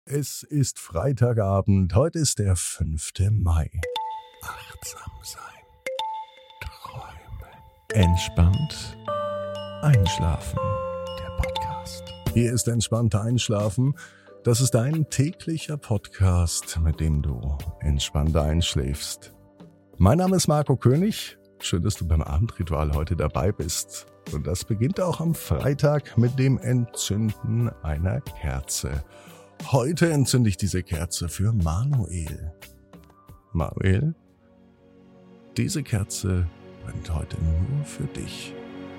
Es ist Freitagabend, heute ist der 5. Mai. Achtsam sein, träumen, entspannt einschlafen. Der Podcast. Hier ist entspannt einschlafen. Das ist dein täglicher Podcast, mit dem du entspannt einschläfst. Mein Name ist Marco König. Schön, dass du beim Abendritual heute dabei bist. Und das beginnt auch am Freitag mit dem Entzünden einer Kerze. Heute entzünde ich diese Kerze für Manuel. Manuel, diese Kerze brennt heute nur für dich.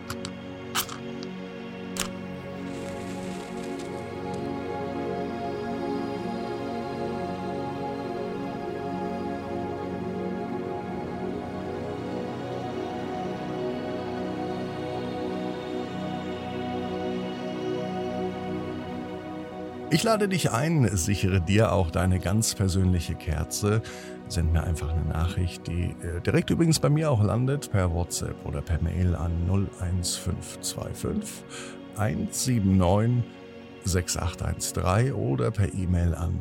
Ich lade dich ein, sichere dir auch deine ganz persönliche Kerze. Send mir einfach eine Nachricht, die direkt übrigens bei mir auch landet, per WhatsApp oder per Mail an 01525 179 6813 oder per E-Mail an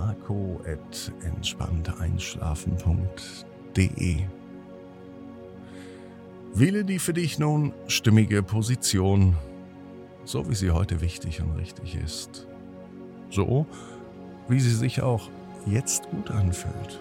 marco@entspannteinschlafen.de. Wähle die für dich nun stimmige Position, so wie sie heute wichtig und richtig ist. So, wie sie sich auch jetzt gut anfühlt.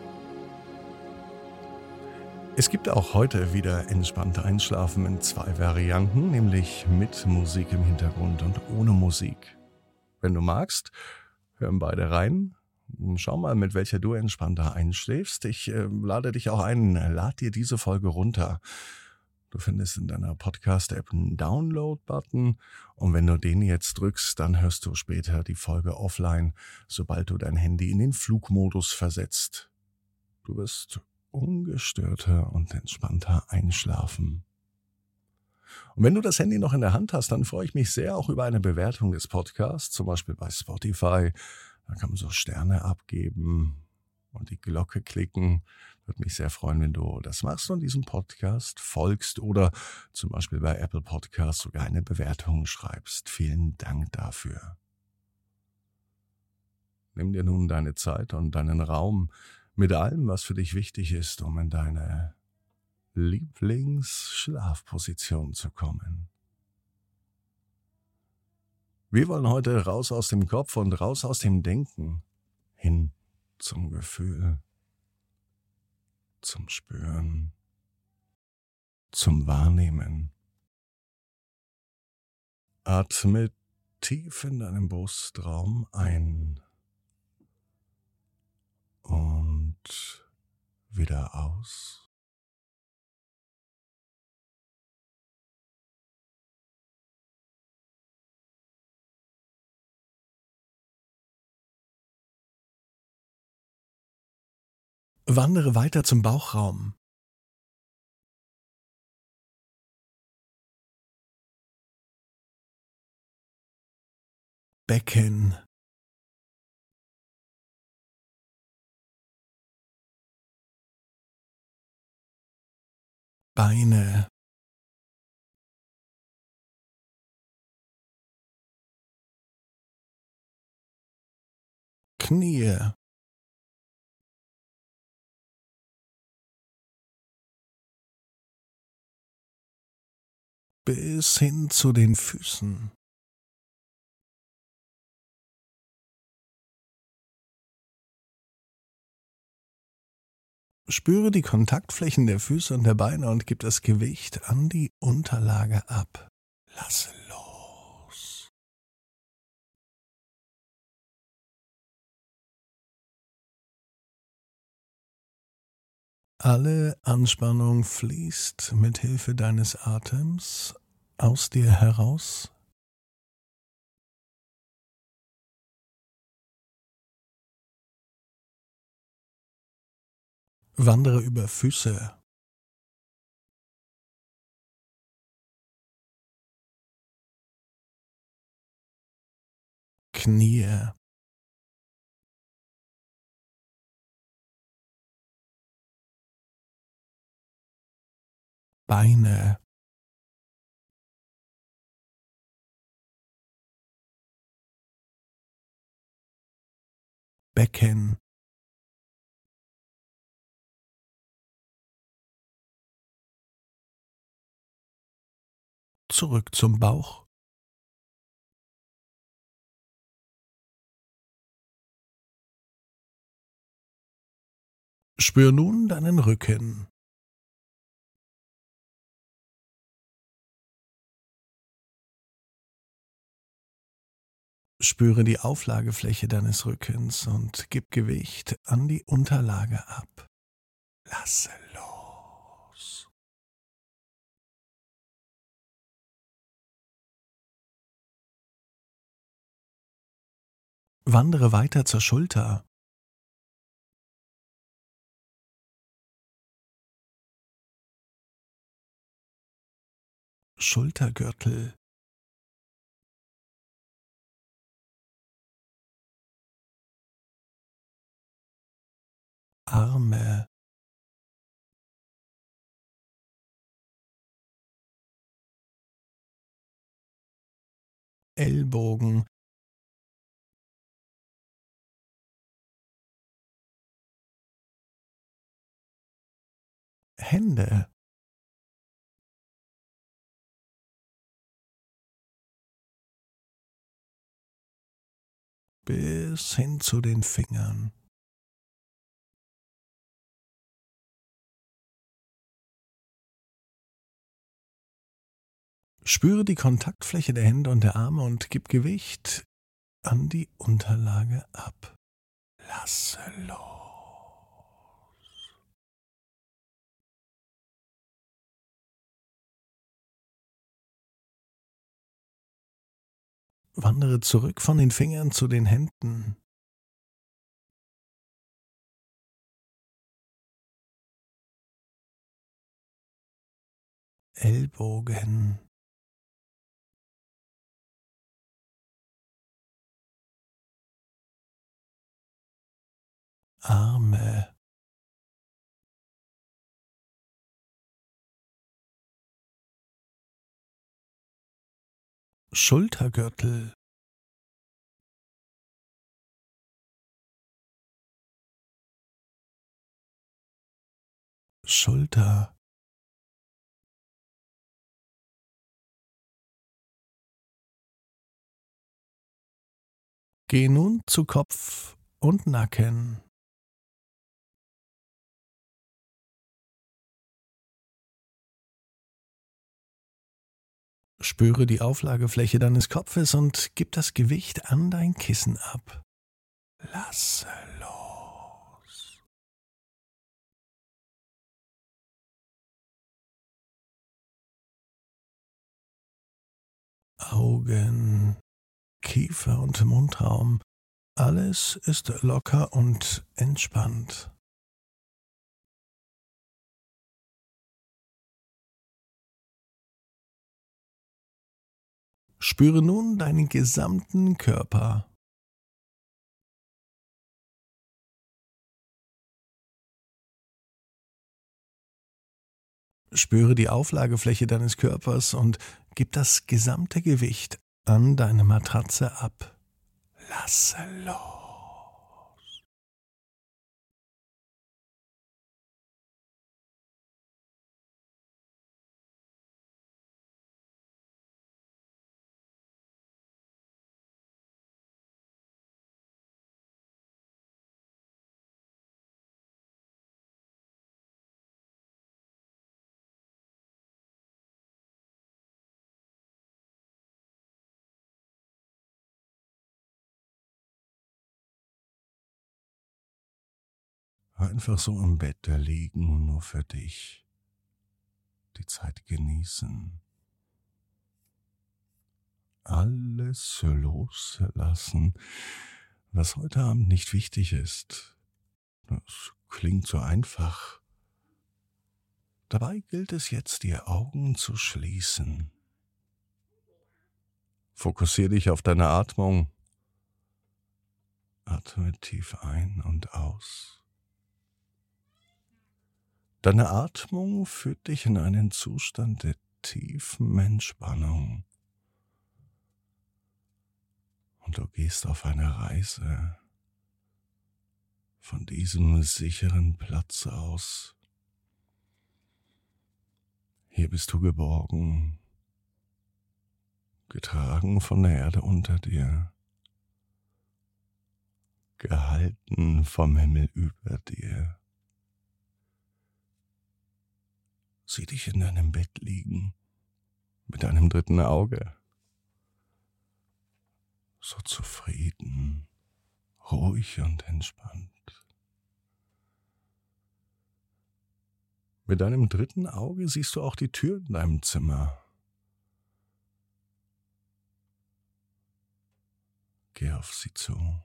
Es gibt auch heute wieder entspannt Einschlafen in 2 Varianten, nämlich mit Musik im Hintergrund und ohne Musik. Wenn du magst, hören beide rein. Schau mal, mit welcher du entspannter einschläfst. Ich lade dich auch ein, lad dir diese Folge runter. Du findest in deiner Podcast-App einen Download-Button und wenn du den jetzt drückst, dann hörst du später die Folge offline, sobald du dein Handy in den Flugmodus versetzt. Du wirst ungestörter und entspannter einschlafen. Und wenn du das Handy noch in der Hand hast, dann freue ich mich sehr auch über eine Bewertung des Podcasts, zum Beispiel bei Spotify. Da kann man so Sterne abgeben und die Glocke klicken. Würde mich sehr freuen, wenn du das machst und diesem Podcast folgst oder zum Beispiel bei Apple Podcasts sogar eine Bewertung schreibst. Vielen Dank dafür. Nimm dir nun deine Zeit und deinen Raum mit allem, was für dich wichtig ist, um in deine Lieblingsschlafposition zu kommen. Wir wollen heute raus aus dem Kopf und raus aus dem Denken, hin zum Gefühl, zum Spüren, zum Wahrnehmen. Atme tief in deinem Brustraum ein und wieder aus. Wandere weiter zum Bauchraum. Becken. Beine. Knie. Bis hin zu den Füßen. Spüre die Kontaktflächen der Füße und der Beine und gib das Gewicht an die Unterlage ab. Lasse los. Alle Anspannung fließt mit Hilfe deines Atems aus dir heraus. Wandere über Füße. Knie. Beine. Becken, zurück zum Bauch, spür nun deinen Rücken, spüre die Auflagefläche deines Rückens und gib Gewicht an die Unterlage ab. Lasse los. Wandere weiter zur Schulter. Schultergürtel, Arme, Ellbogen, Hände, bis hin zu den Fingern. Spüre die Kontaktfläche der Hände und der Arme und gib Gewicht an die Unterlage ab. Lasse los. Wandere zurück von den Fingern zu den Händen. Ellbogen, Arme, Schultergürtel, Schulter, geh nun zu Kopf und Nacken. Spüre die Auflagefläche deines Kopfes und gib das Gewicht an dein Kissen ab. Lasse los. Augen, Kiefer und Mundraum, alles ist locker und entspannt. Spüre nun deinen gesamten Körper. Spüre die Auflagefläche deines Körpers und gib das gesamte Gewicht an deine Matratze ab. Lasse los. Einfach so im Bett da liegen und nur für dich die Zeit genießen. Alles loslassen, was heute Abend nicht wichtig ist. Das klingt so einfach. Dabei gilt es jetzt, die Augen zu schließen. Fokussiere dich auf deine Atmung. Atme tief ein und aus. Deine Atmung führt dich in einen Zustand der tiefen Entspannung. Und du gehst auf eine Reise von diesem sicheren Platz aus. Hier bist du geborgen, getragen von der Erde unter dir, gehalten vom Himmel über dir. Sieh dich in deinem Bett liegen, mit deinem dritten Auge, so zufrieden, ruhig und entspannt. Mit deinem dritten Auge siehst du auch die Tür in deinem Zimmer. Geh auf sie zu,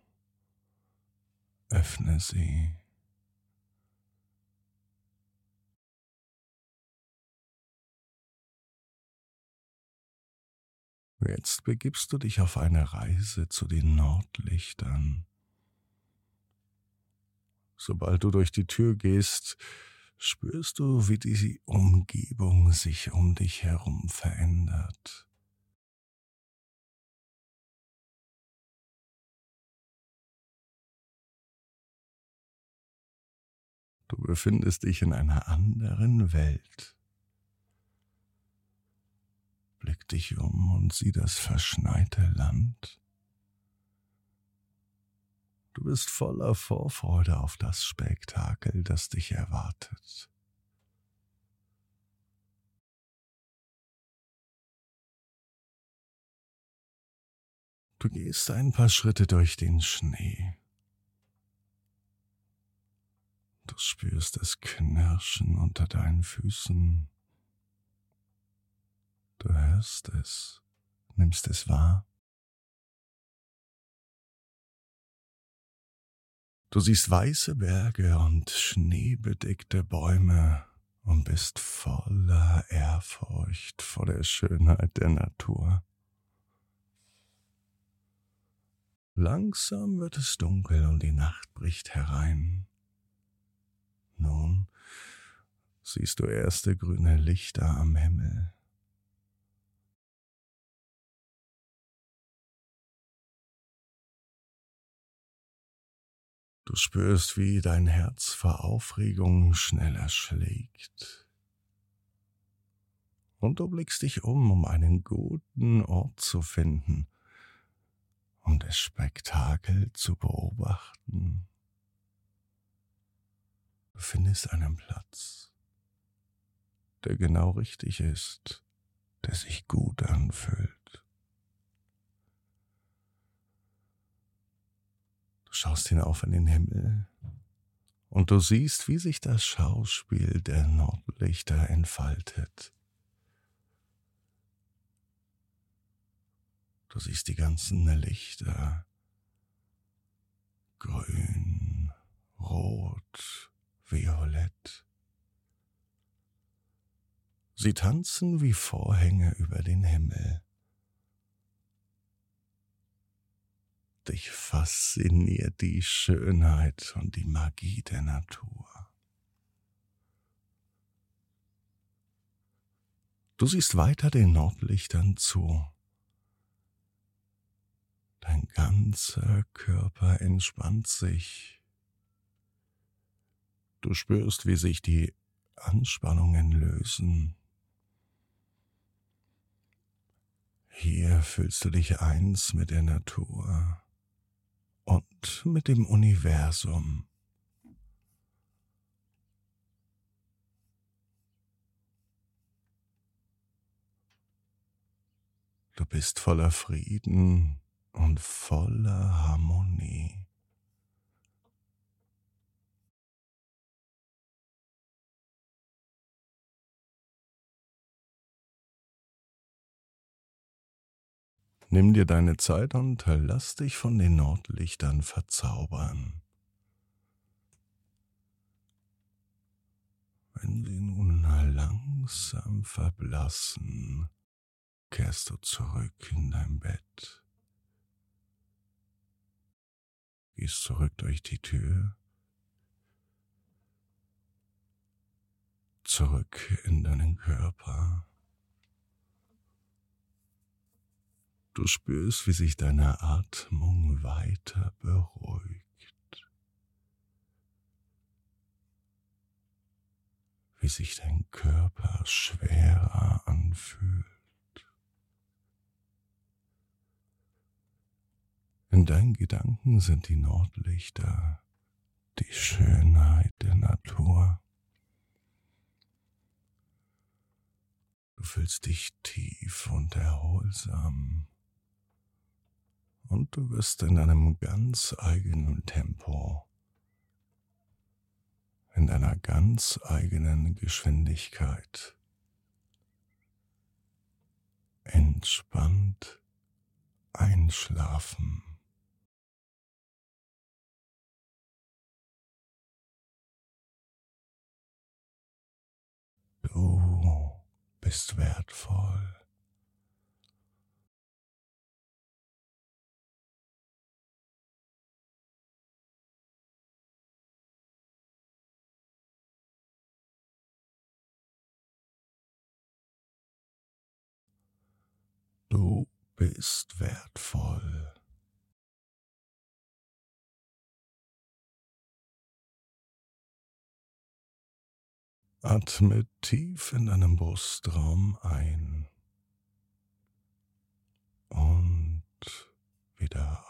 öffne sie. Jetzt begibst du dich auf eine Reise zu den Nordlichtern. Sobald du durch die Tür gehst, spürst du, wie die Umgebung sich um dich herum verändert. Du befindest dich in einer anderen Welt. Blick dich um und sieh das verschneite Land. Du bist voller Vorfreude auf das Spektakel, das dich erwartet. Du gehst ein paar Schritte durch den Schnee. Du spürst das Knirschen unter deinen Füßen. Du hörst es, nimmst es wahr. Du siehst weiße Berge und schneebedeckte Bäume und bist voller Ehrfurcht vor der Schönheit der Natur. Langsam wird es dunkel und die Nacht bricht herein. Nun siehst du erste grüne Lichter am Himmel. Du spürst, wie dein Herz vor Aufregung schneller schlägt. Und du blickst dich um einen guten Ort zu finden, um das Spektakel zu beobachten. Du findest einen Platz, der genau richtig ist, der sich gut anfühlt. Du schaust hinauf in den Himmel und du siehst, wie sich das Schauspiel der Nordlichter entfaltet. Du siehst die ganzen Lichter, grün, rot, violett. Sie tanzen wie Vorhänge über den Himmel. Dich fasziniert die Schönheit und die Magie der Natur. Du siehst weiter den Nordlichtern zu. Dein ganzer Körper entspannt sich. Du spürst, wie sich die Anspannungen lösen. Hier fühlst du dich eins mit der Natur und mit dem Universum. Du bist voller Frieden und voller Harmonie. Nimm dir deine Zeit und lass dich von den Nordlichtern verzaubern. Wenn sie nun langsam verblassen, kehrst du zurück in dein Bett. Gehst zurück durch die Tür, zurück in deinen Körper. Du spürst, wie sich deine Atmung weiter beruhigt. wie sich dein Körper schwerer anfühlt. In deinen Gedanken sind die Nordlichter, die Schönheit der Natur. Du fühlst dich tief und erholsam und du bist in einem ganz eigenen Tempo, in deiner ganz eigenen Geschwindigkeit, entspannt einschlafen. Du bist wertvoll. Du bist wertvoll. Atme tief in deinem Brustraum ein und wieder